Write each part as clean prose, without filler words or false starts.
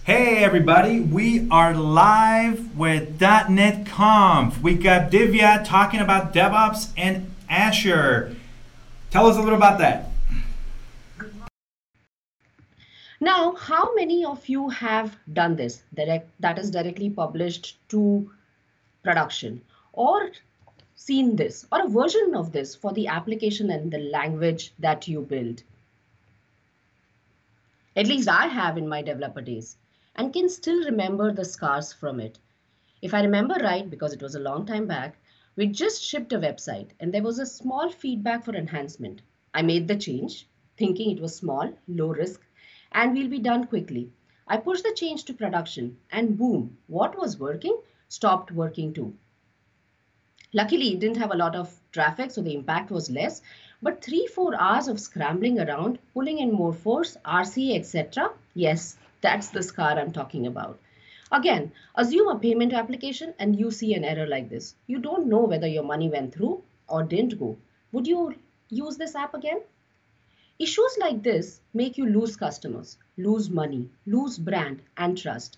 Hey everybody, we are live with .NET Conf. We got Divya talking about DevOps and Azure. Tell us a little about that. Now, how many of you have done this that is directly published to production or seen this or a version of this for the application and the language that you build? At least I have in my developer days and can still remember the scars from it. If I remember right, because it was a long time back, we just shipped a website and there was a small feedback for enhancement. I made the change, thinking it was small, low risk, and we'll be done quickly. I pushed the change to production and boom, what was working stopped working too. Luckily, it didn't have a lot of traffic, so the impact was less. But 3-4 hours of scrambling around, pulling in more force, RCA, etc. Yes, that's the scar I'm talking about. Again, assume a payment application and you see an error like this. You don't know whether your money went through or didn't go. Would you use this app again? Issues like this make you lose customers, lose money, lose brand and trust.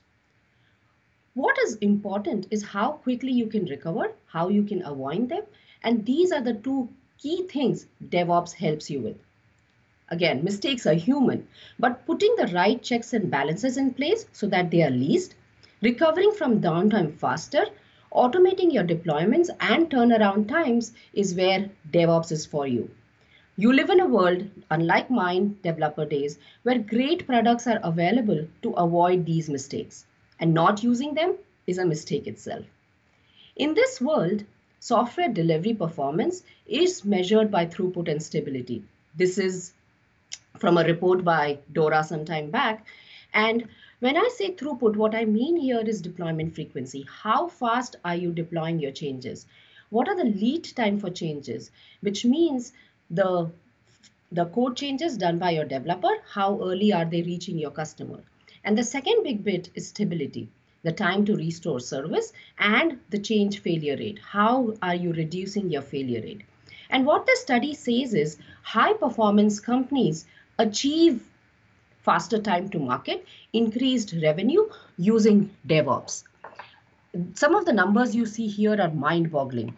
What is important is how quickly you can recover, how you can avoid them, and these are the two key things DevOps helps you with. Again, mistakes are human, but putting the right checks and balances in place so that they are least, recovering from downtime faster, automating your deployments and turnaround times is where DevOps is for you. You live in a world, unlike mine, developer days, where great products are available to avoid these mistakes, and not using them is a mistake itself. In this world, software delivery performance is measured by throughput and stability. This is from a report by Dora some time back. And when I say throughput, what I mean here is deployment frequency. How fast are you deploying your changes? What are the lead time for changes? Which means the the code changes done by your developer, how early are they reaching your customer? And the second big bit is stability, the time to restore service and the change failure rate. How are you reducing your failure rate? And what the study says is high performance companies achieve faster time to market, increased revenue using DevOps. Some of the numbers you see here are mind-boggling.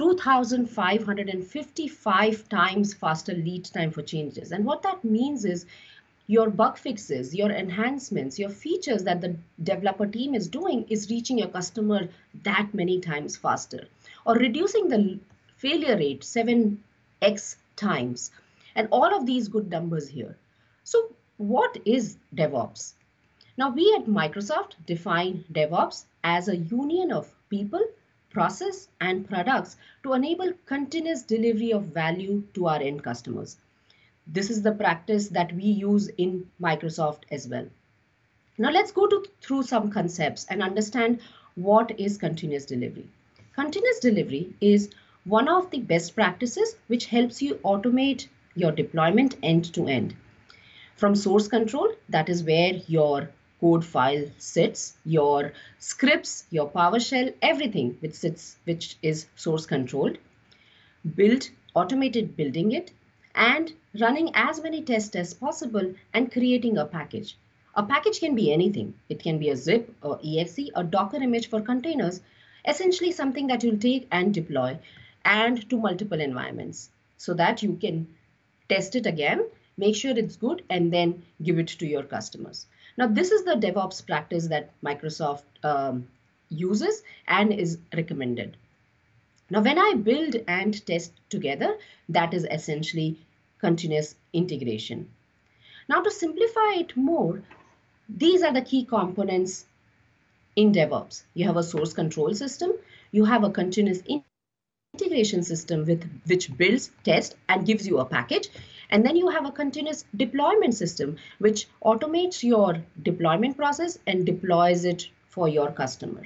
2,555 times faster lead time for changes. And what that means is your bug fixes, your enhancements, your features that the developer team is doing is reaching your customer that many times faster. Or reducing the failure rate 7x times. And all of these good numbers here. So what is DevOps? Now, we at Microsoft define DevOps as a union of people, process, and products to enable continuous delivery of value to our end customers. This is the practice that we use in Microsoft as well. Now, let's go through some concepts and understand what is continuous delivery. Continuous delivery is one of the best practices which helps you automate your deployment end to end. From source control, that is where your code file sits, your scripts, your PowerShell, everything which is source controlled, build, automated building it, and running as many tests as possible and creating a package. A package can be anything. It can be a zip or exe, a Docker image for containers, essentially something that you'll take and deploy and to multiple environments so that you can test it again, make sure it's good, and then give it to your customers. Now, this is the DevOps practice that Microsoft uses and is recommended. Now, when I build and test together, that is essentially continuous integration. Now, to simplify it more, these are the key components in DevOps. You have a source control system, you have a continuous integration system with which builds, tests, and gives you a package. And then you have a continuous deployment system which automates your deployment process and deploys it for your customer.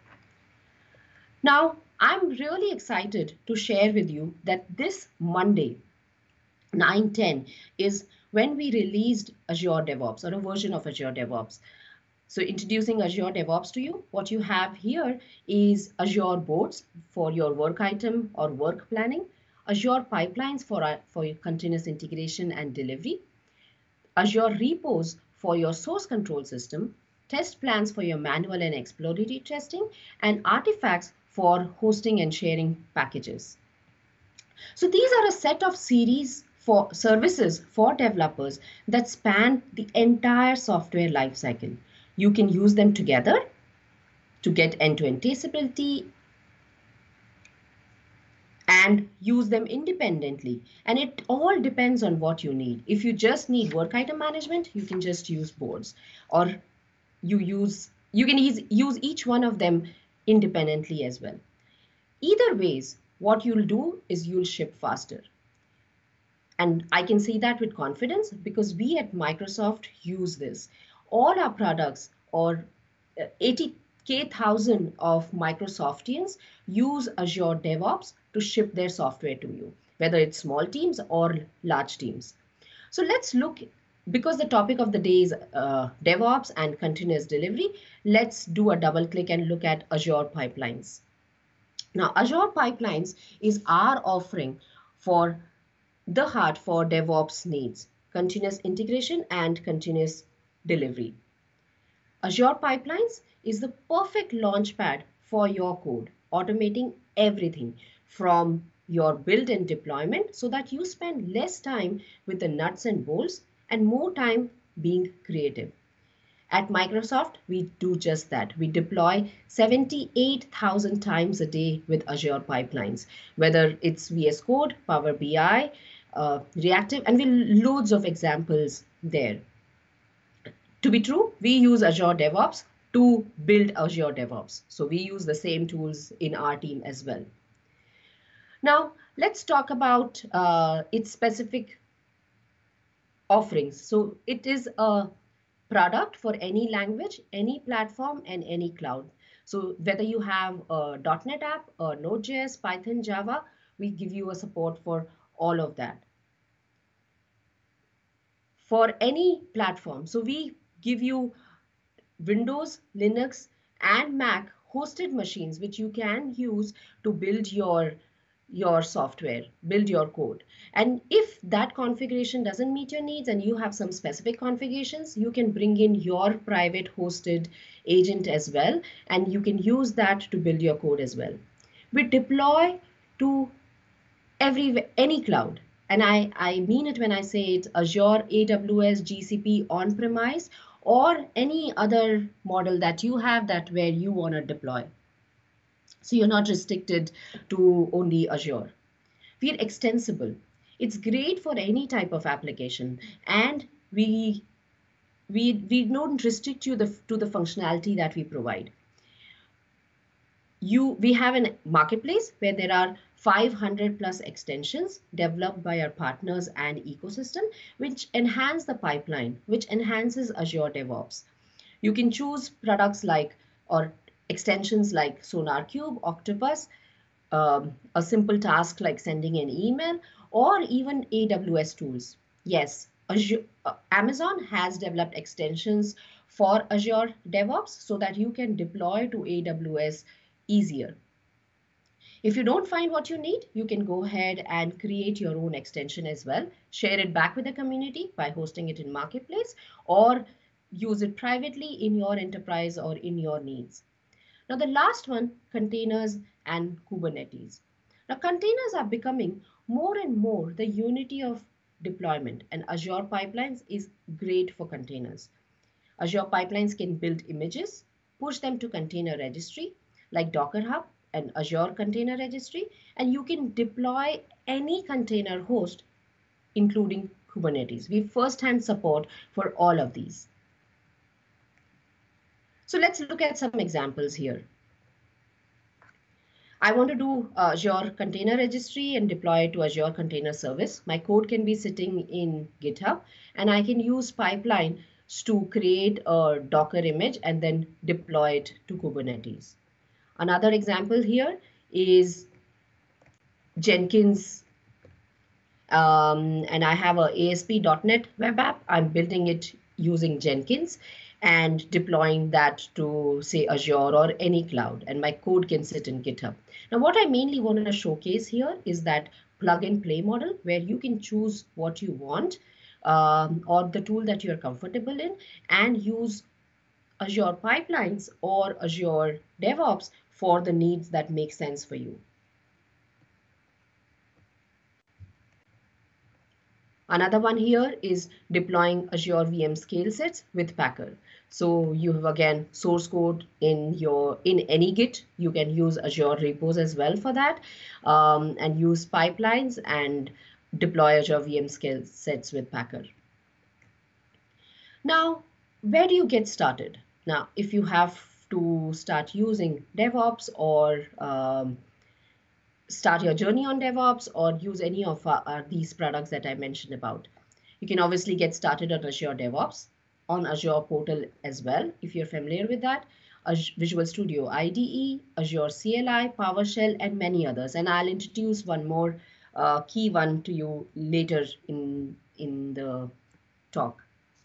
Now, I'm really excited to share with you that this Monday, 9/10, is when we released Azure DevOps or a version of Azure DevOps. So introducing Azure DevOps to you, what you have here is Azure boards for your work item or work planning, Azure pipelines for your continuous integration and delivery, Azure repos for your source control system, test plans for your manual and exploratory testing, and artifacts for hosting and sharing packages. So these are a set of series for services for developers that span the entire software lifecycle. You can use them together to get end-to-end traceability and use them independently. And it all depends on what you need. If you just need work item management, you can just use boards, or you can use each one of them independently as well. Either ways, what you'll do is you'll ship faster. And I can say that with confidence because we at Microsoft use this. All our products, or 80,000 of Microsoftians, use Azure DevOps to ship their software to you, whether it's small teams or large teams. So let's look, because the topic of the day is DevOps and continuous delivery, let's do a double click and look at Azure Pipelines. Now, Azure Pipelines is our offering for the heart for DevOps needs, continuous integration and continuous delivery. Azure Pipelines is the perfect launchpad for your code, automating everything from your build and deployment so that you spend less time with the nuts and bolts and more time being creative. At Microsoft, we do just that. We deploy 78,000 times a day with Azure Pipelines, whether it's VS Code, Power BI, Reactive, and we loads of examples there. To be true, we use Azure DevOps to build Azure DevOps. So we use the same tools in our team as well. Now, let's talk about its specific offerings. So it is a product for any language, any platform, and any cloud. So whether you have a .NET app, or Node.js, Python, Java, we give you a support for all of that. For any platform, so we give you Windows, Linux, and Mac hosted machines, which you can use to build your software, build your code. And if that configuration doesn't meet your needs and you have some specific configurations, you can bring in your private hosted agent as well, and you can use that to build your code as well. We deploy to any cloud. And I mean it when I say it's Azure, AWS, GCP, on-premise, or any other model that you have that where you want to deploy. So you're not restricted to only Azure. We're extensible. It's great for any type of application, and we don't restrict you to the functionality that we provide. We have a marketplace where there are 500 plus extensions developed by our partners and ecosystem, which enhance the pipeline, which enhances Azure DevOps. You can choose products like, or extensions like SonarQube, Octopus, a simple task like sending an email, or even AWS tools. Yes, Amazon has developed extensions for Azure DevOps so that you can deploy to AWS easier. If you don't find what you need, you can go ahead and create your own extension as well. Share it back with the community by hosting it in Marketplace, or use it privately in your enterprise or in your needs. Now, the last one, containers and Kubernetes. Now, containers are becoming more and more the unity of deployment, and Azure Pipelines is great for containers. Azure Pipelines can build images, push them to container registry like Docker Hub and Azure Container Registry, and you can deploy any container host, including Kubernetes. We have first-hand support for all of these. So let's look at some examples here. I want to do Azure Container Registry and deploy it to Azure Container Service. My code can be sitting in GitHub, and I can use pipeline to create a Docker image and then deploy it to Kubernetes. Another example here is Jenkins, and I have a ASP.NET web app. I'm building it using Jenkins and deploying that to, say, Azure or any cloud, and my code can sit in GitHub. Now, what I mainly want to showcase here is that plug and play model where you can choose what you want or the tool that you're comfortable in and use Azure Pipelines or Azure DevOps for the needs that make sense for you. Another one here is deploying Azure VM scale sets with Packer. So you have again source code in any Git. You can use Azure repos as well for that, and use pipelines and deploy Azure VM scale sets with Packer. Now, where do you get started? Now, if you have to start using DevOps or start your journey on DevOps or use any of these products that I mentioned about, you can obviously get started on Azure DevOps, on Azure Portal as well, if you're familiar with that, Visual Studio IDE, Azure CLI, PowerShell, and many others. And I'll introduce one more key one to you later in the talk.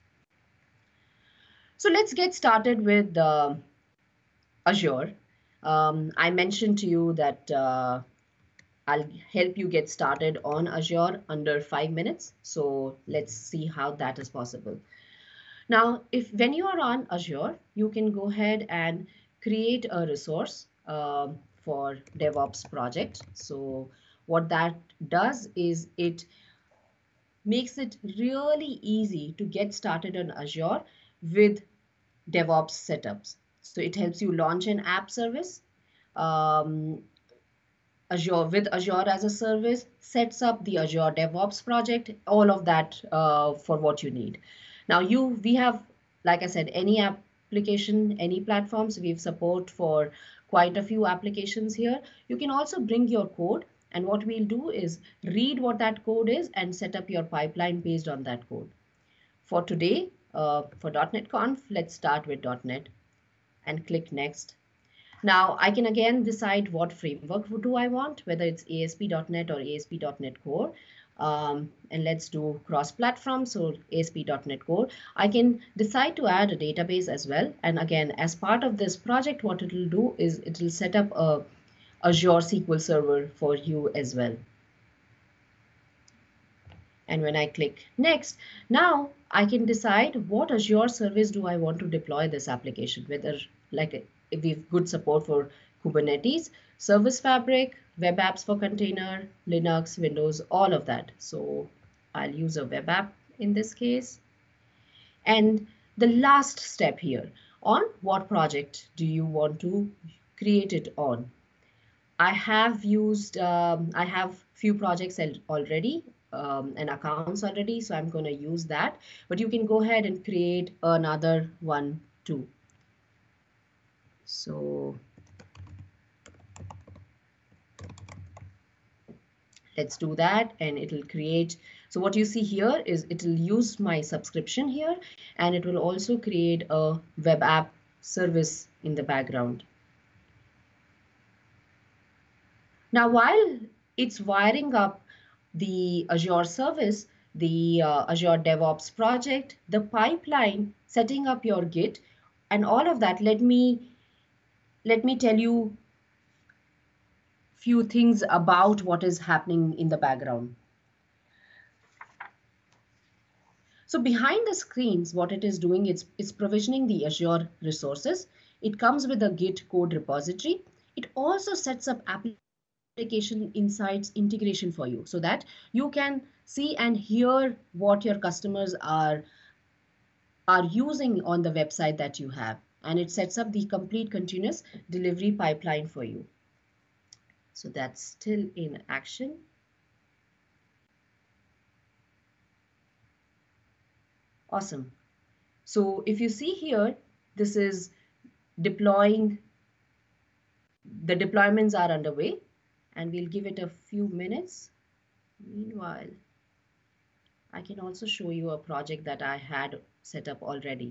So let's get started with Azure. I mentioned to you that I'll help you get started on Azure under 5 minutes. So let's see how that is possible. Now, when you are on Azure, you can go ahead and create a resource for DevOps project. So what that does is it makes it really easy to get started on Azure with DevOps setups. So it helps you launch an app service. Um, Azure with Azure as a service, sets up the Azure DevOps project, all of that for what you need. Now we have, like I said, any application, any platforms, we have support for quite a few applications here. You can also bring your code, and what we'll do is read what that code is and set up your pipeline based on that code. For today, for .NET Conf, let's start with .NET and click Next. Now I can again decide what framework do I want, whether it's ASP.NET or ASP.NET Core. And let's do cross-platform, so ASP.NET Core. I can decide to add a database as well. And again, as part of this project, what it will do is it will set up a Azure SQL Server for you as well. And when I click Next, now I can decide what Azure service do I want to deploy this application, whether like if we've good support for Kubernetes, Service Fabric, web apps for container, Linux, Windows, all of that. So I'll use a web app in this case. And the last step here, on what project do you want to create it on? I have few projects already and accounts already, so I'm going to use that. But you can go ahead and create another one too. So let's do that, and it'll create. So what you see here is it'll use my subscription here, and it will also create a web app service in the background. Now, while it's wiring up the Azure service, the Azure DevOps project, the pipeline, setting up your Git, and all of that, let me tell you few things about what is happening in the background. So behind the screens, what it is doing, it's provisioning the Azure resources. It comes with a Git code repository. It also sets up application insights integration for you so that you can see and hear what your customers are using on the website that you have, and it sets up the complete continuous delivery pipeline for you. So that's still in action. Awesome. So if you see here, this is deploying. The deployments are underway, and we'll give it a few minutes. Meanwhile, I can also show you a project that I had set up already.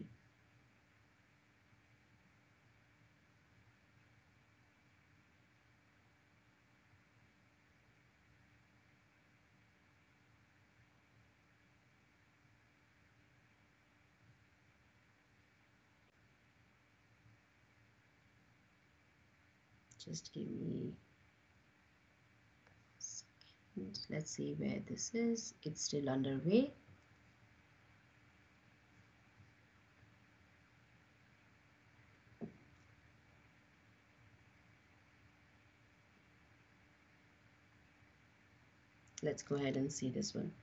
Just give me a second. Let's see where this is. It's still underway. Let's go ahead and see this one.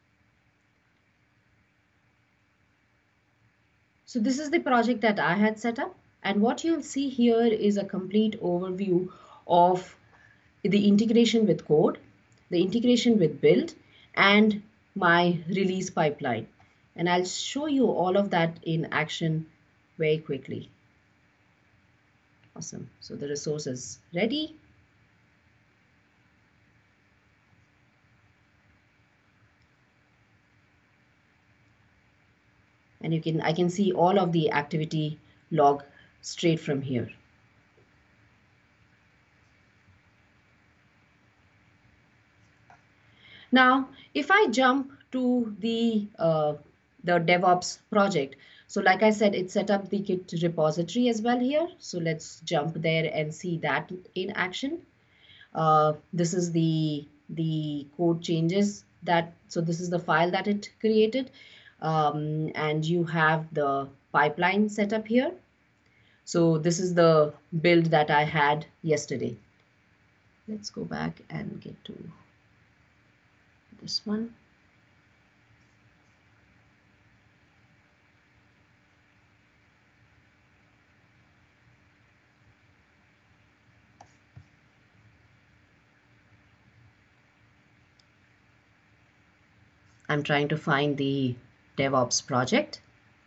So this is the project that I had set up, and what you'll see here is a complete overview of the integration with code, the integration with build, and my release pipeline. And I'll show you all of that in action very quickly. Awesome. So the resource is ready. And I can see all of the activity log straight from here. Now, if I jump to the DevOps project, so like I said, it set up the Git repository as well here. So let's jump there and see that in action. This is the code changes that, so this is the file that it created, and you have the pipeline set up here. So this is the build that I had yesterday. Let's go back and get to this one. I'm trying to find the DevOps project.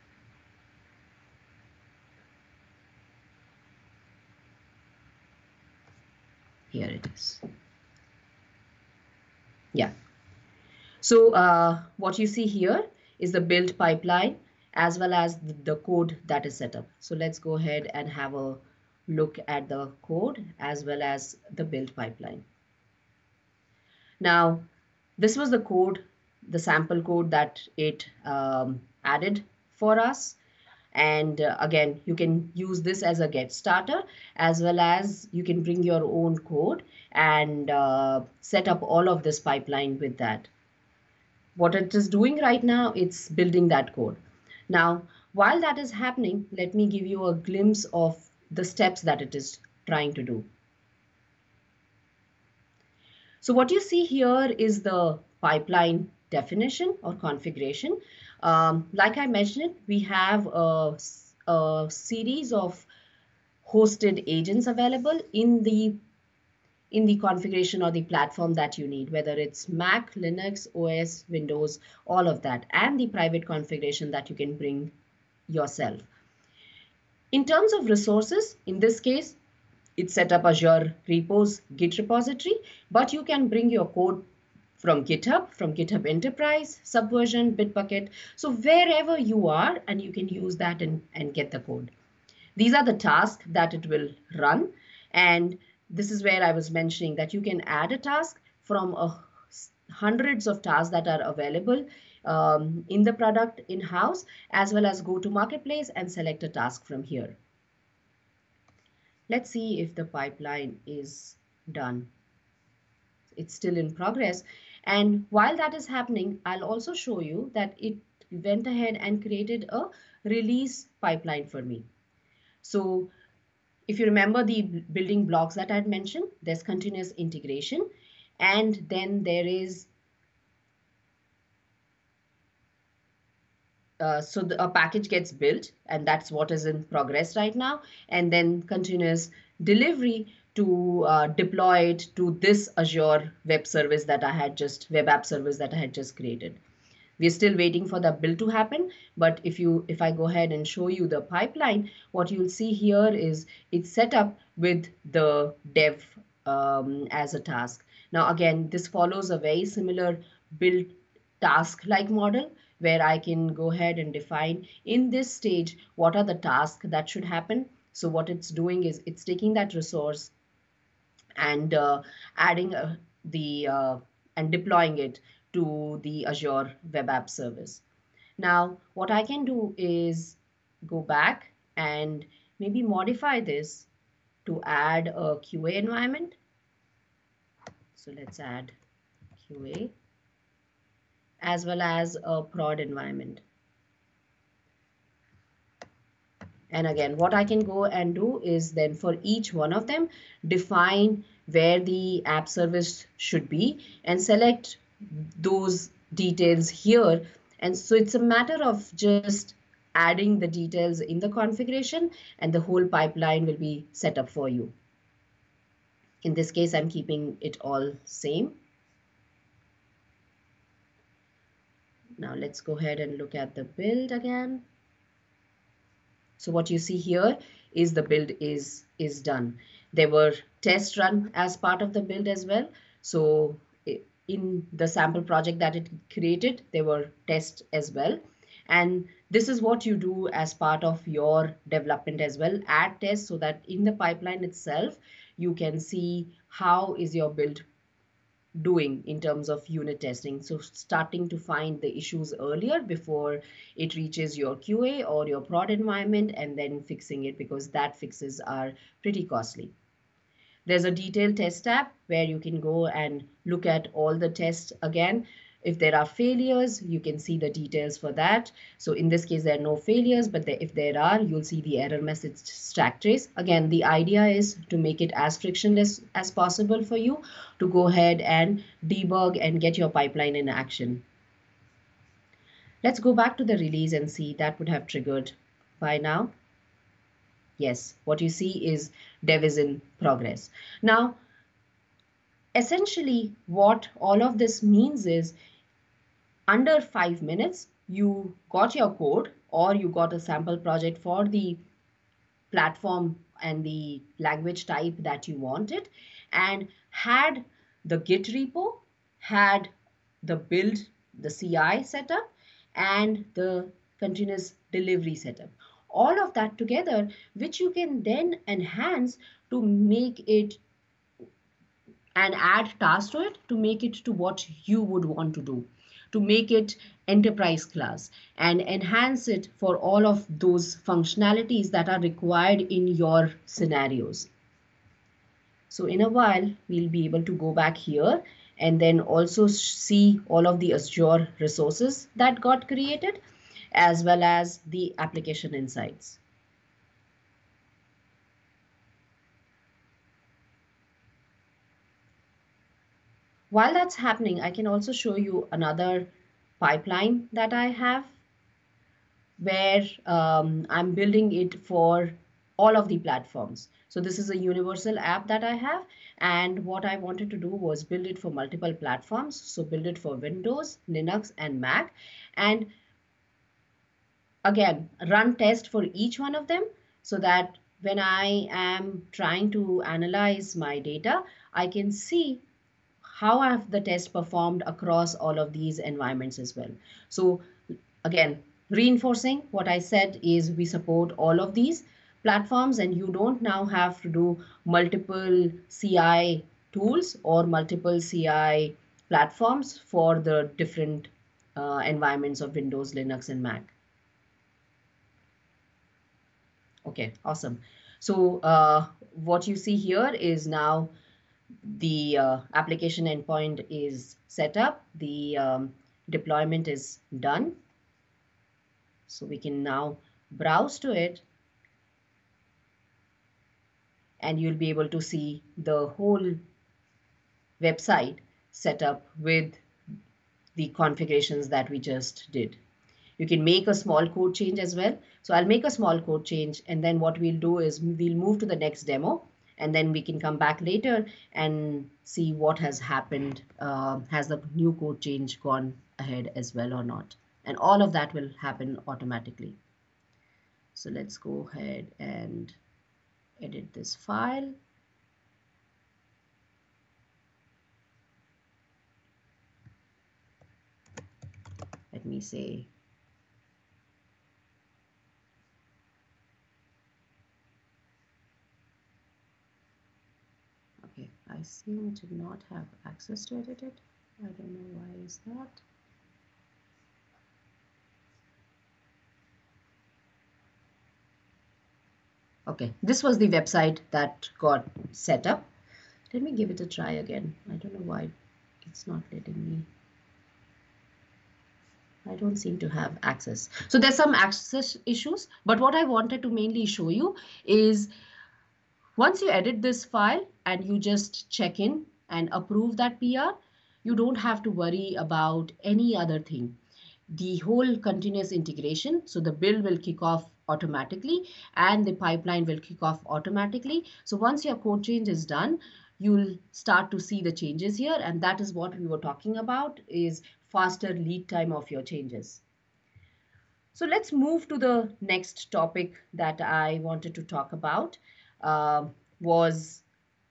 Here it is. Yeah. So what you see here is the build pipeline as well as the code that is set up. So let's go ahead and have a look at the code as well as the build pipeline. Now, this was the code, the sample code that it added for us. And again, you can use this as a get starter, as well as you can bring your own code and set up all of this pipeline with that. What it is doing right now, it's building that code. Now, while that is happening, let me give you a glimpse of the steps that it is trying to do. So what you see here is the pipeline definition or configuration. Like I mentioned, we have a series of hosted agents available in the configuration or the platform that you need, whether it's Mac, Linux, OS, Windows, all of that, and the private configuration that you can bring yourself. In terms of resources, in this case, it's set up Azure Repos Git repository, but you can bring your code from GitHub Enterprise, Subversion, Bitbucket. So wherever you are, and you can use that and get the code. These are the tasks that it will run. And this is where I was mentioning that you can add a task from hundreds of tasks that are available in the product in-house, as well as go to Marketplace and select a task from here. Let's see if the pipeline is done. It's still in progress. And while that is happening, I'll also show you that it went ahead and created a release pipeline for me. So if you remember the building blocks that I had mentioned, there's continuous integration, and then there is a package gets built, and that's what is in progress right now, and then continuous delivery to deploy it to this Azure web service that I had just, web app service that I had just created. We're still waiting for the build to happen, but if I go ahead and show you the pipeline, what you'll see here is it's set up with the dev as a task. Now again, this follows a very similar build task-like model where I can go ahead and define in this stage what are the tasks that should happen. So what it's doing is it's taking that resource and adding and deploying it to the Azure Web App Service. Now, what I can do is go back and maybe modify this to add a QA environment. So let's add QA as well as a prod environment. And again, what I can go and do is then for each one of them, define where the app service should be and select those details here. And so it's a matter of just adding the details in the configuration and the whole pipeline will be set up for you. In this case, I'm keeping it all same. Now let's go ahead and look at the build again. So what you see here is the build is done. There were tests run as part of the build as well. So in the sample project that it created, there were tests as well. And this is what you do as part of your development as well. Add tests so that in the pipeline itself, you can see how is your build doing in terms of unit testing. So starting to find the issues earlier before it reaches your QA or your prod environment and then fixing it, because that fixes are pretty costly. There's a detailed test tab where you can go and look at all the tests again. If there are failures, you can see the details for that. So in this case, there are no failures, but if there are, you'll see the error message stack trace. Again, the idea is to make it as frictionless as possible for you to go ahead and debug and get your pipeline in action. Let's go back to the release and see that would have triggered by now. Yes, what you see is dev is in progress. Now, essentially what all of this means is under 5 minutes, you got your code or you got a sample project for the platform and the language type that you wanted, and had the Git repo, had the build, the CI setup, and the continuous delivery setup. All of that together, which you can then enhance to make it and add tasks to it to make it to what you would want to do, to make it enterprise class and enhance it for all of those functionalities that are required in your scenarios. So in a while, we'll be able to go back here and then also see all of the Azure resources that got created, as well as the application insights. While that's happening, I can also show you another pipeline that I have where I'm building it for all of the platforms. So this is a universal app that I have, and what I wanted to do was build it for multiple platforms. So build it for Windows, Linux, and Mac, and again, run test for each one of them so that when I am trying to analyze my data, I can see how have the test performed across all of these environments as well. So again, reinforcing what I said is we support all of these platforms and you don't now have to do multiple CI tools or multiple CI platforms for the different environments of Windows, Linux, and Mac. Okay, awesome. So what you see here is now the application endpoint is set up, the deployment is done. So we can now browse to it and you'll be able to see the whole website set up with the configurations that we just did. You can make a small code change as well. So I'll make a small code change and then what we'll do is we'll move to the next demo and then we can come back later and see what has happened. Has the new code change gone ahead as well or not? And all of that will happen automatically. So let's go ahead and edit this file. Let me say okay, I seem to not have access to edit it. I don't know why is that. Okay, this was the website that got set up. Let me give it a try again. I don't know why it's not letting me. I don't seem to have access. So there's some access issues, but what I wanted to mainly show you is once you edit this file and you just check in and approve that PR, you don't have to worry about any other thing. The whole continuous integration, so the build will kick off automatically and the pipeline will kick off automatically. So once your code change is done, you'll start to see the changes here, and that is what we were talking about, is faster lead time of your changes. So let's move to the next topic that I wanted to talk about. Was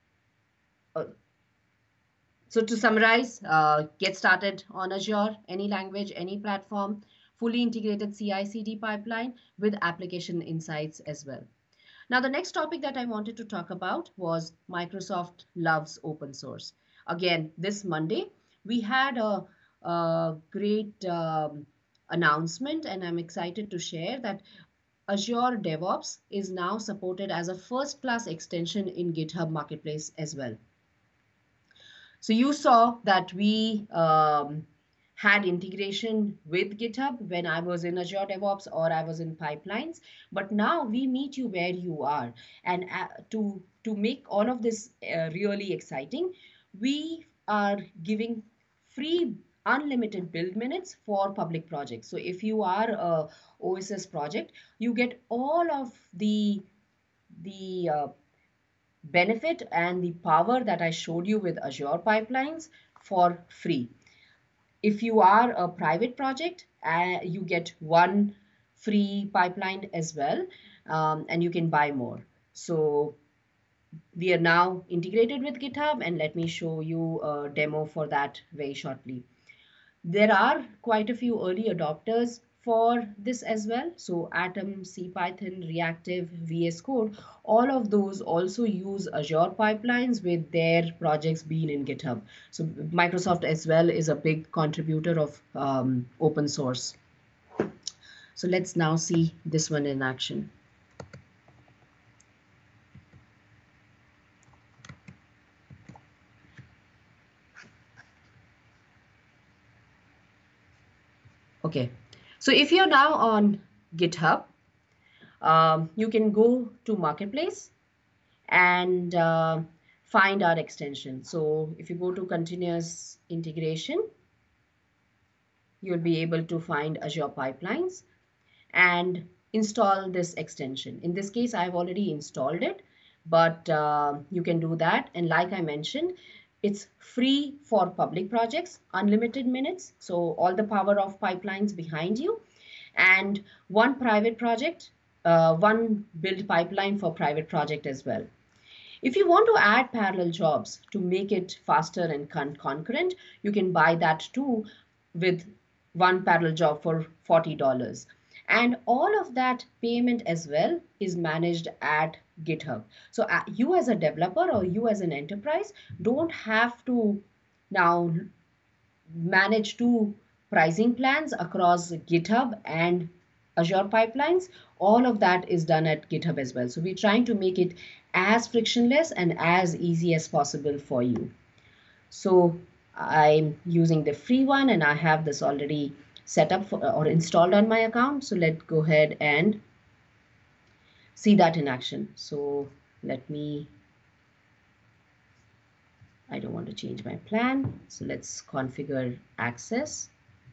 So to summarize, get started on Azure, any language, any platform, fully integrated CI/CD pipeline with application insights as well. Now, the next topic that I wanted to talk about was Microsoft loves open source. Again, this Monday, we had a great announcement, and I'm excited to share that Azure DevOps is now supported as a first-class extension in GitHub Marketplace as well. So you saw that we had integration with GitHub when I was in Azure DevOps or I was in pipelines, but now we meet you where you are. And to make all of this really exciting, we are giving free unlimited build minutes for public projects. So if you are a OSS project, you get all of the benefit and the power that I showed you with Azure pipelines for free. If you are a private project, you get one free pipeline as well, and you can buy more. So we are now integrated with GitHub, and let me show you a demo for that very shortly. There are quite a few early adopters for this as well. So Atom, CPython, Reactive, VS Code, all of those also use Azure pipelines with their projects being in GitHub. So Microsoft as well is a big contributor of open source. So let's now see this one in action. Okay, so if you're now on GitHub, you can go to Marketplace and find our extension. So if you go to continuous integration, you'll be able to find Azure Pipelines and install this extension. In this case, I've already installed it, but you can do that. And like I mentioned, it's free for public projects, unlimited minutes, so all the power of pipelines behind you, and one private project, one build pipeline for private project as well. If you want to add parallel jobs to make it faster and concurrent, you can buy that too with one parallel job for $40. And all of that payment as well is managed at GitHub. So you as a developer or you as an enterprise don't have to now manage two pricing plans across GitHub and Azure pipelines. All of that is done at GitHub as well. So we're trying to make it as frictionless and as easy as possible for you. So I'm using the free one, and I have this already set up for, or installed on my account. So let's go ahead and see that in action. So I don't want to change my plan. So let's configure access.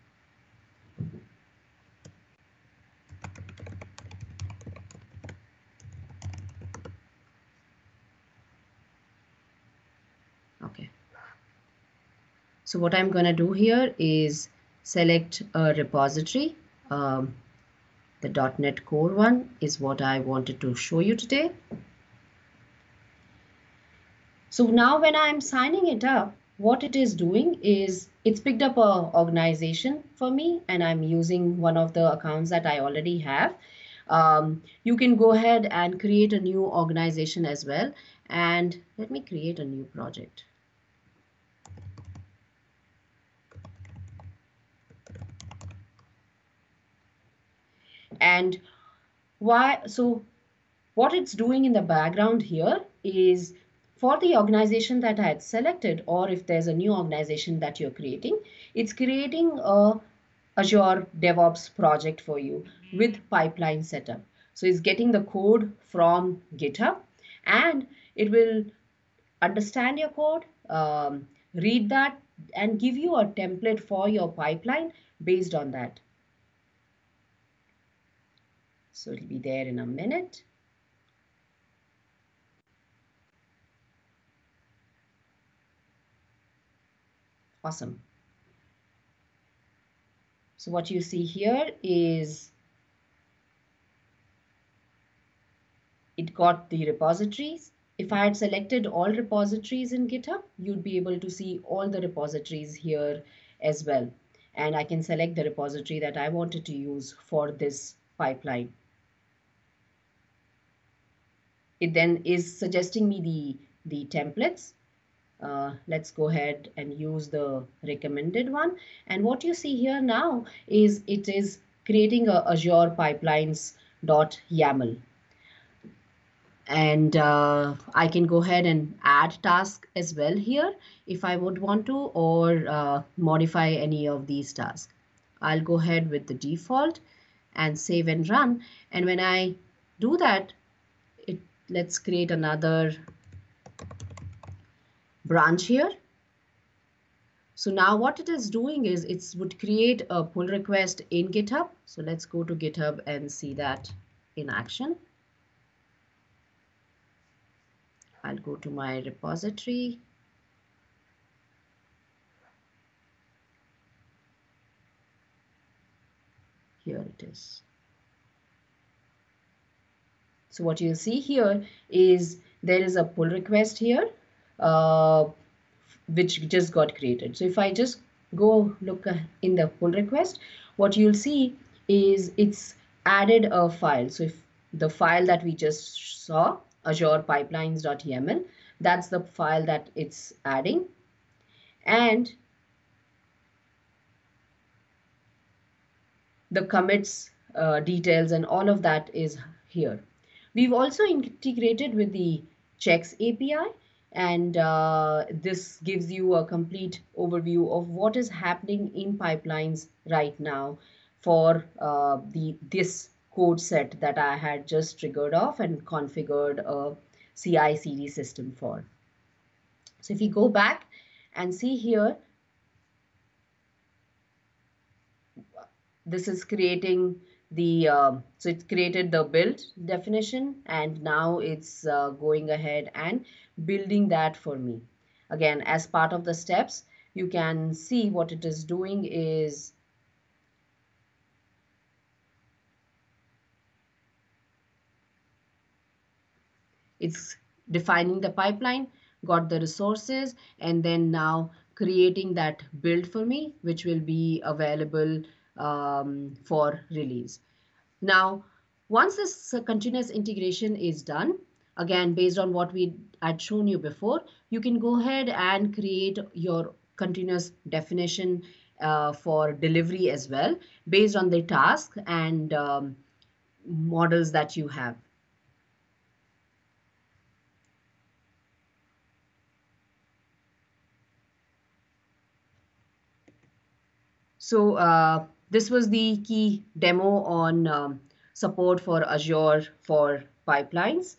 Okay. So what I'm going to do here is select a repository. The .NET Core one is what I wanted to show you today. So now when I'm signing it up, what it is doing is it's picked up an organization for me, and I'm using one of the accounts that I already have. You can go ahead and create a new organization as well. And let me create a new project. And so what it's doing in the background here is, for the organization that I had selected, or if there's a new organization that you're creating, it's creating a Azure DevOps project for you with pipeline setup. So it's getting the code from GitHub, and it will understand your code, read that, and give you a template for your pipeline based on that. So it'll be there in a minute. Awesome. So what you see here is it got the repositories. If I had selected all repositories in GitHub, you'd be able to see all the repositories here as well. And I can select the repository that I wanted to use for this pipeline. It then is suggesting me the templates. Let's go ahead and use the recommended one. And what you see here now is it is creating a Azure pipelines.yaml. And I can go ahead and add task as well here if I would want to, or modify any of these tasks. I'll go ahead with the default and save and run. And when I do that, let's create another branch here. So now what it is doing is it would create a pull request in GitHub. So let's go to GitHub and see that in action. I'll go to my repository. Here it is. So what you'll see here is there is a pull request here, which just got created. So if I just go look in the pull request, what you'll see is it's added a file. So if the file that we just saw, Azure pipelines.yaml, that's the file that it's adding. And the commits details and all of that is here. We've also integrated with the checks API, and this gives you a complete overview of what is happening in pipelines right now for this code set that I had just triggered off and configured a CI/CD system for. So if you go back and see here, this is creating the so it's created the build definition, and now it's going ahead and building that for me. Again, as part of the steps, you can see what it is doing is it's defining the pipeline, got the resources, and then now creating that build for me, which will be available for release. Now, once this continuous integration is done, again, based on what we had shown you before, you can go ahead and create your continuous definition for delivery as well, based on the task and models that you have. So this was the key demo on support for Azure for pipelines.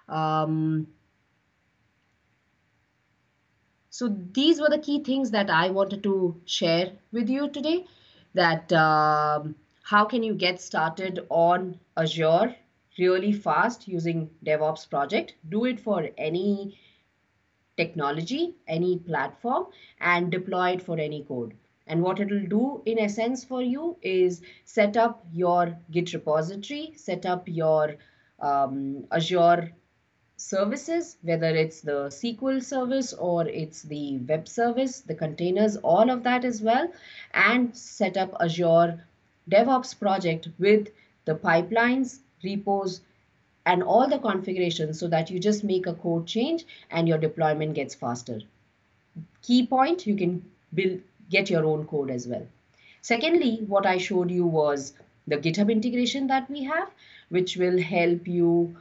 So these were the key things that I wanted to share with you today, that how can you get started on Azure really fast using DevOps project. Do it for any technology, any platform, and deploy it for any code. And what it will do in essence for you is set up your Git repository, set up your Azure services, whether it's the SQL service or it's the web service, the containers, all of that as well, and set up Azure DevOps project with the pipelines, repos, and all the configurations so that you just make a code change and your deployment gets faster. Key point, you can get your own code as well. Secondly, what I showed you was the GitHub integration that we have, which will help you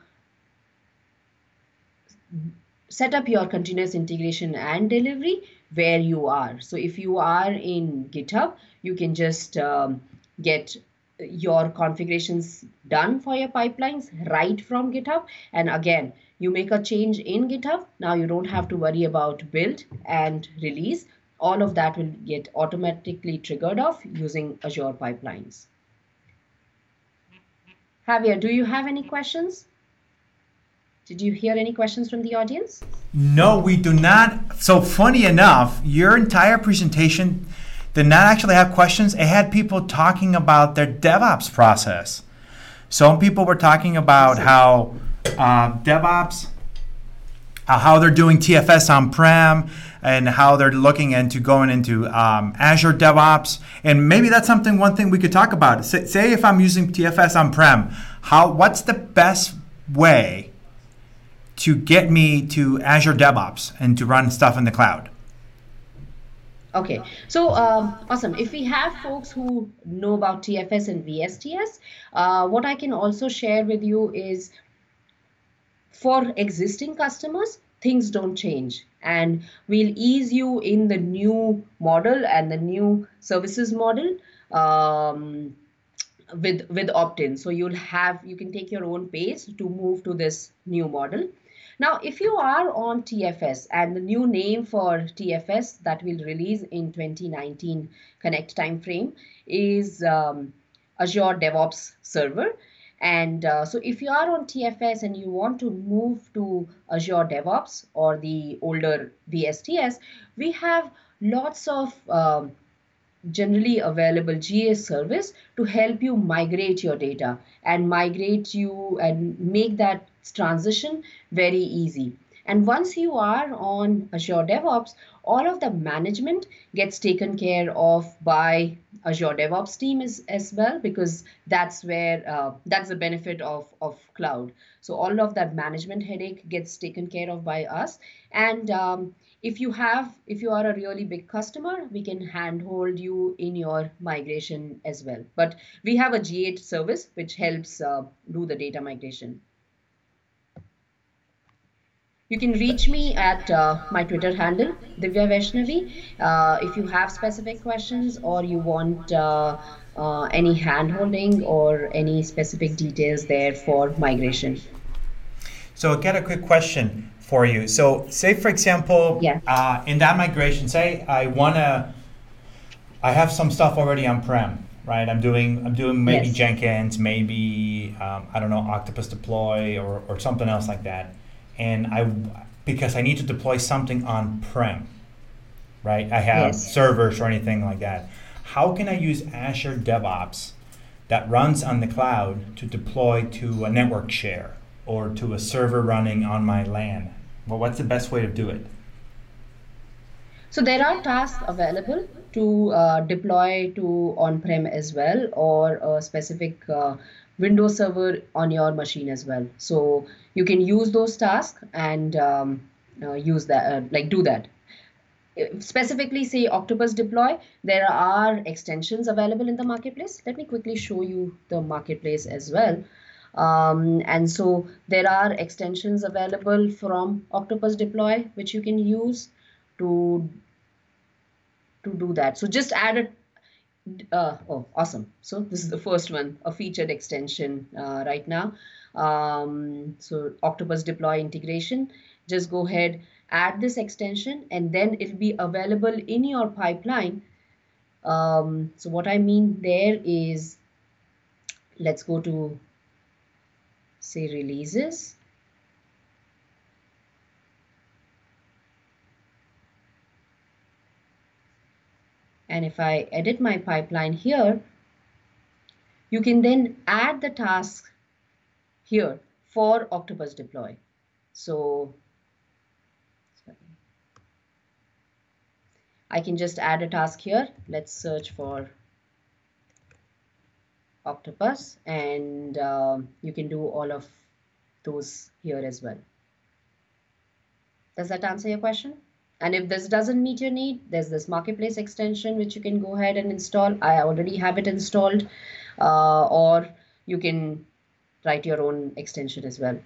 set up your continuous integration and delivery where you are. So if you are in GitHub, you can just get your configurations done for your pipelines right from GitHub. And again, you make a change in GitHub. Now you don't have to worry about build and release. All of that will get automatically triggered off using Azure pipelines. Javier, do you have any questions? Did you hear any questions from the audience? No, we do not. So funny enough, your entire presentation did not actually have questions. It had people talking about their DevOps process. Some people were talking about how DevOps, how they're doing TFS on-prem, and how they're looking into going into Azure DevOps. And maybe that's one thing we could talk about. Say if I'm using TFS on-prem, what's the best way to get me to Azure DevOps and to run stuff in the cloud? Okay, so awesome. If we have folks who know about TFS and VSTS, what I can also share with you is for existing customers, things don't change. And we'll ease you in the new model and the new services model with opt-in. So you can take your own pace to move to this new model. Now, if you are on TFS, and the new name for TFS that we'll release in 2019 Connect timeframe is Azure DevOps Server. And so if you are on TFS and you want to move to Azure DevOps or the older VSTS, we have lots of generally available GA service to help you migrate your data and migrate you and make that transition very easy. And once you are on Azure DevOps, all of the management gets taken care of by Azure DevOps team as well, because that's where that's the benefit of cloud. So all of that management headache gets taken care of by us. And if you are a really big customer, we can handhold you in your migration as well. But we have a G8 service which helps do the data migration. You can reach me at my Twitter handle, Divya Vaishnavi, if you have specific questions or you want any hand-holding or any specific details there for migration. So I got a quick question for you. So say, for example, in that migration, say I have some stuff already on-prem, right? I'm doing maybe Jenkins, maybe, I don't know, Octopus Deploy or something else like that. And because I need to deploy something on-prem, right? I have servers or anything like that. How can I use Azure DevOps that runs on the cloud to deploy to a network share or to a server running on my LAN? Well, what's the best way to do it? So there are tasks available to deploy to on-prem as well, or a specific Windows server on your machine as well. So you can use those tasks and use that, do that. Specifically, say Octopus Deploy, there are extensions available in the marketplace. Let me quickly show you the marketplace as well. And so there are extensions available from Octopus Deploy, which you can use to do that. So just add it. Oh, awesome. So this is the first one, a featured extension right now. So Octopus Deploy integration, just go ahead, add this extension, and then it'll be available in your pipeline. So what I mean there is, let's go to, say, releases. And if I edit my pipeline here, you can then add the task here for Octopus Deploy. So I can just add a task here. Let's search for Octopus, and you can do all of those here as well. Does that answer your question? And if this doesn't meet your need, there's this marketplace extension which you can go ahead and install. I already have it installed, or you can write your own extension as well.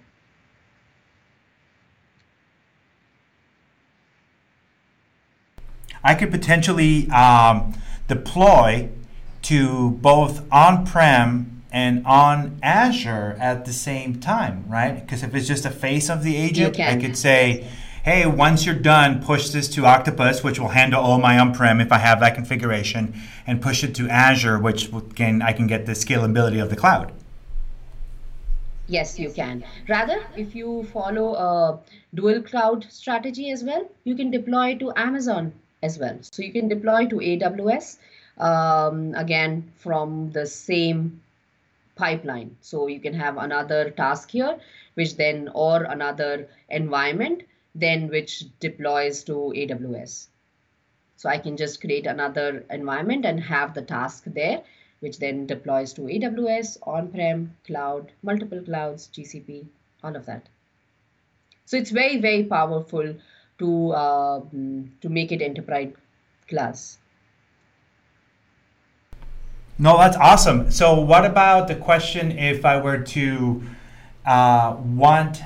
I could potentially deploy to both on-prem and on Azure at the same time, right? Because if it's just a face of the agent, I could say, hey, once you're done, push this to Octopus, which will handle all my on-prem if I have that configuration, and push it to Azure, which I can get the scalability of the cloud. Yes, you can. Rather, if you follow a dual cloud strategy as well, you can deploy to Amazon as well. So you can deploy to AWS, again, from the same pipeline. So you can have another task here, which then, or another environment, then which deploys to AWS. So I can just create another environment and have the task there, which then deploys to AWS, on-prem, cloud, multiple clouds, GCP, all of that. So it's very, very powerful to make it enterprise class. No, that's awesome. So what about the question if I were to want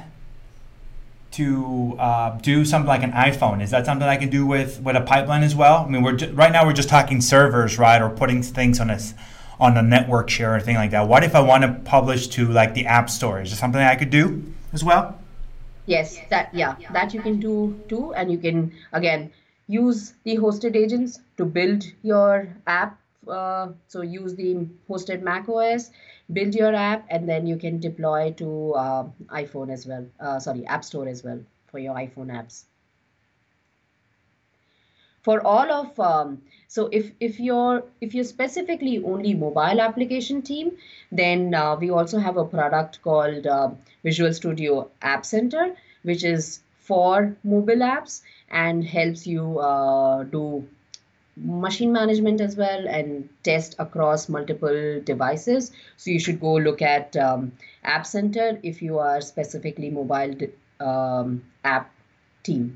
to do something like an iPhone? Is that something I can do with a pipeline as well? I mean, right now we're just talking servers, right, or putting things on a network share or anything like that. What if I want to publish to like the App Store? Is there something I could do as well? Yes, that you can do too, and you can again use the hosted agents to build your app. So use the hosted Mac OS, build your app, and then you can deploy to iPhone as well. Sorry, App Store as well for your iPhone apps. For all of so if you're specifically only mobile application team, then we also have a product called Visual Studio App Center, which is for mobile apps and helps you do machine management as well and test across multiple devices. So you should go look at App Center if you are specifically mobile app team.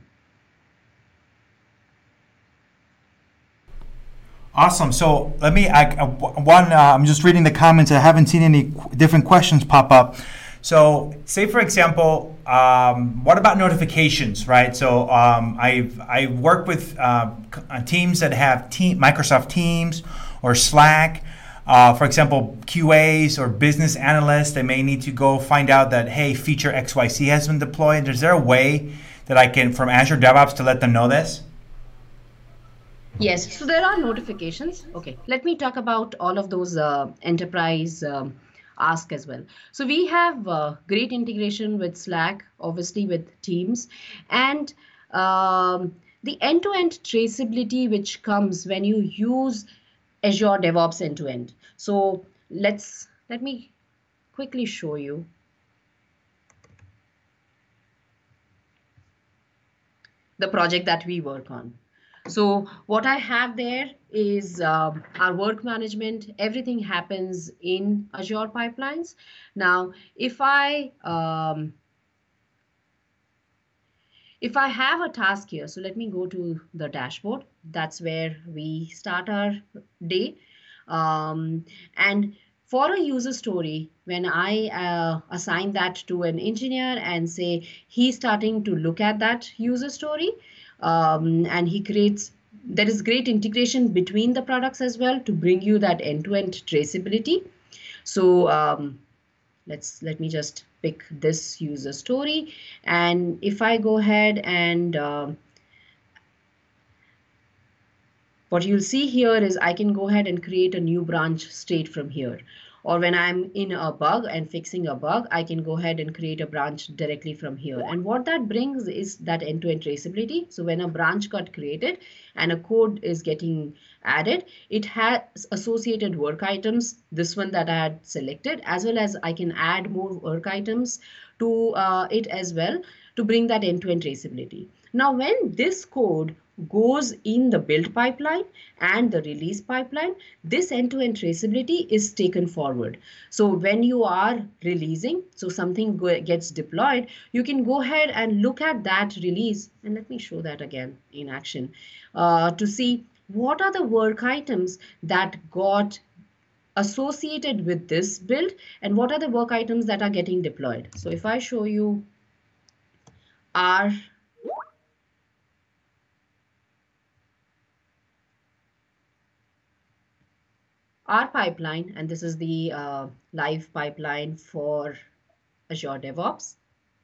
Awesome. So let me, I'm just reading the comments. I haven't seen any different questions pop up. So say, for example, what about notifications, right? So I work with teams that have Microsoft Teams or Slack. For example, QAs or business analysts, they may need to go find out that, hey, feature XYZ has been deployed. Is there a way that I can, from Azure DevOps, to let them know this? Yes, so there are notifications. Okay, let me talk about all of those enterprise ask as well. So we have great integration with Slack, obviously with Teams, and the end-to-end traceability which comes when you use Azure DevOps end-to-end. So let me quickly show you. The project that we work on. So what I have there is our work management. Everything happens in Azure pipelines. Now, if I have a task here, so let me go to the dashboard. That's where we start our day. And for a user story, when I assign that to an engineer and say he's starting to look at that user story, and there is great integration between the products as well to bring you that end-to-end traceability. So let me just pick this user story, and if I go ahead and what you'll see here is I can go ahead and create a new branch state from here. Or when I'm in a bug and fixing a bug, I can go ahead and create a branch directly from here. And what that brings is that end-to-end traceability. So when a branch got created and a code is getting added, it has associated work items, this one that I had selected, as well as I can add more work items to it as well to bring that end-to-end traceability. Now, when this code goes in the build pipeline and the release pipeline, this end-to-end traceability is taken forward. So when you are releasing, so something gets deployed, you can go ahead and look at that release. And let me show that again in action to see what are the work items that got associated with this build and what are the work items that are getting deployed. So if I show you our our pipeline, and this is the live pipeline for Azure DevOps.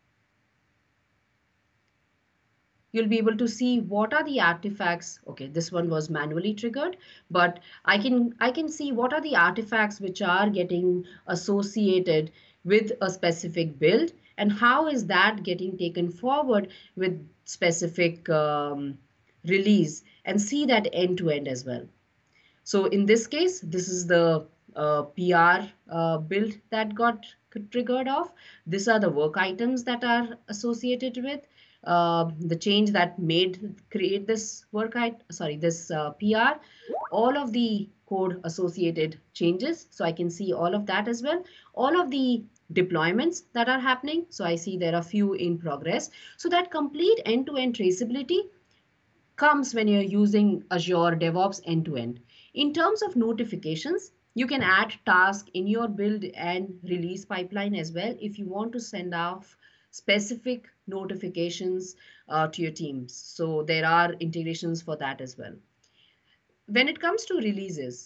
You'll be able to see what are the artifacts. Okay, this one was manually triggered, but I can see what are the artifacts which are getting associated with a specific build, and how is that getting taken forward with specific release, and see that end to end as well. So in this case, this is the PR build that got triggered off. These are the work items that are associated with the change that made create this this PR. All of the code associated changes. So I can see all of that as well. All of the deployments that are happening. So I see there are few in progress. So that complete end-to-end traceability comes when you're using Azure DevOps end-to-end. In terms of notifications, you can add tasks in your build and release pipeline as well if you want to send off specific notifications to your teams. So there are integrations for that as well. When it comes to releases,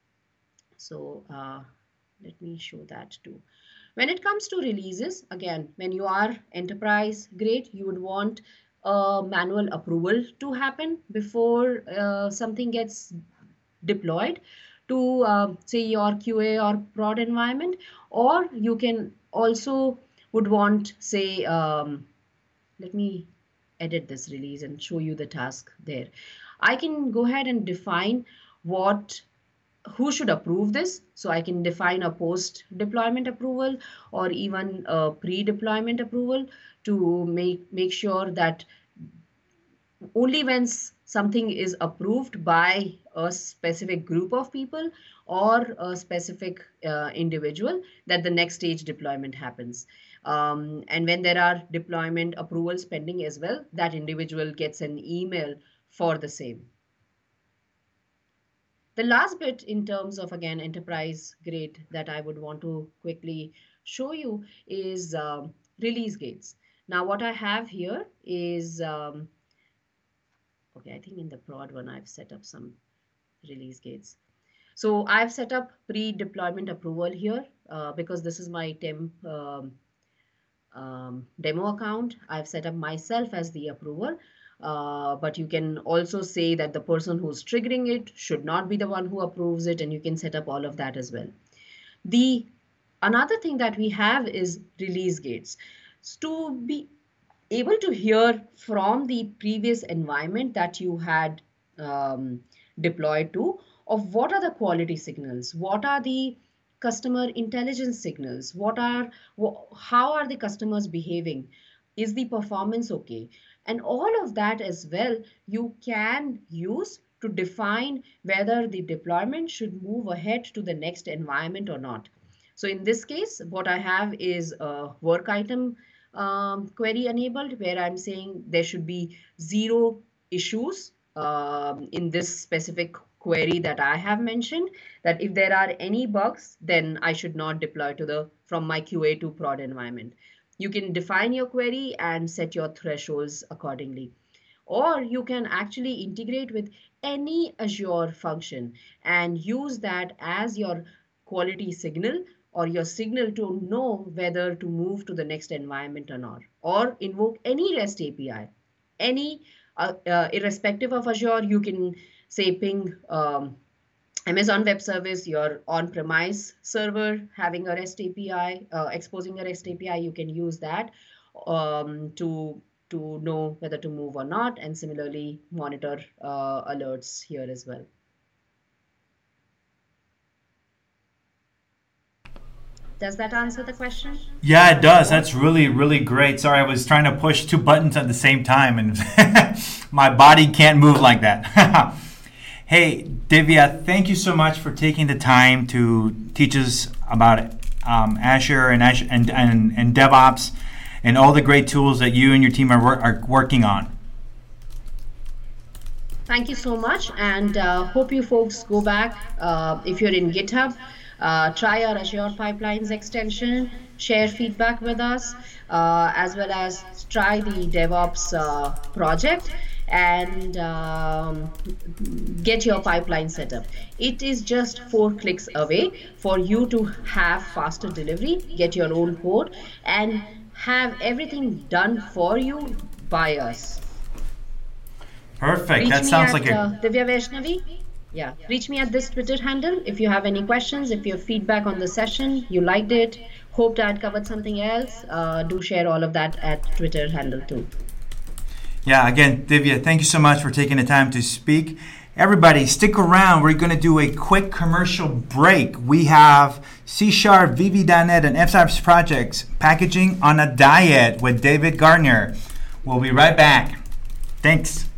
so let me show that too. When it comes to releases, again, when you are enterprise grade, you would want manual approval to happen before something gets deployed to say your QA or prod environment, or you can also would want say let me edit this release and show you the task there. I can go ahead and define who should approve this. So I can define a post deployment approval or even a pre-deployment approval to make sure that only when something is approved by a specific group of people or a specific individual, that the next stage deployment happens. And when there are deployment approvals pending as well, that individual gets an email for the same. The last bit in terms of, again, enterprise grade that I would want to quickly show you is release gates. Now, what I have here is, okay, I think in the prod one, I've set up some release gates. So I've set up pre-deployment approval here because this is my temp demo account. I've set up myself as the approver. But you can also say that the person who's triggering it should not be the one who approves it, and you can set up all of that as well. Another thing that we have is release gates. So to be able to hear from the previous environment that you had deployed to, of what are the quality signals, what are the customer intelligence signals, how are the customers behaving, is the performance okay? And all of that as well, you can use to define whether the deployment should move ahead to the next environment or not. So in this case, what I have is a work item query enabled, where I'm saying there should be 0 issues in this specific query that I have mentioned, that if there are any bugs, then I should not deploy from my QA to prod environment. You can define your query and set your thresholds accordingly. Or you can actually integrate with any Azure function and use that as your quality signal or your signal to know whether to move to the next environment or not, or invoke any REST API. Irrespective of Azure, you can say ping Amazon Web Service, your on-premise server having a REST API, exposing a REST API, you can use that to know whether to move or not, and similarly monitor alerts here as well. Does that answer the question? Yeah, it does. That's really, really great. Sorry, I was trying to push 2 buttons at the same time, and my body can't move like that. Hey, Divya, thank you so much for taking the time to teach us about Azure and DevOps and all the great tools that you and your team are working on. Thank you so much, and hope you folks go back. If you're in GitHub, try our Azure Pipelines extension, share feedback with us, as well as try the DevOps project. and get your pipeline set up. It is just 4 clicks away for you to have faster delivery, get your own code, and have everything done for you by us. Perfect. That sounds like a Divya Vaishnavi. Yeah, reach me at this Twitter handle if you have any questions, if you have feedback on the session, you liked it, hoped I'd covered something else, do share all of that at Twitter handle too. Yeah, again, Divya, thank you so much for taking the time to speak. Everybody, stick around. We're going to do a quick commercial break. We have C#, VB.NET, and FSAPS projects, packaging on a diet with David Gardner. We'll be right back. Thanks.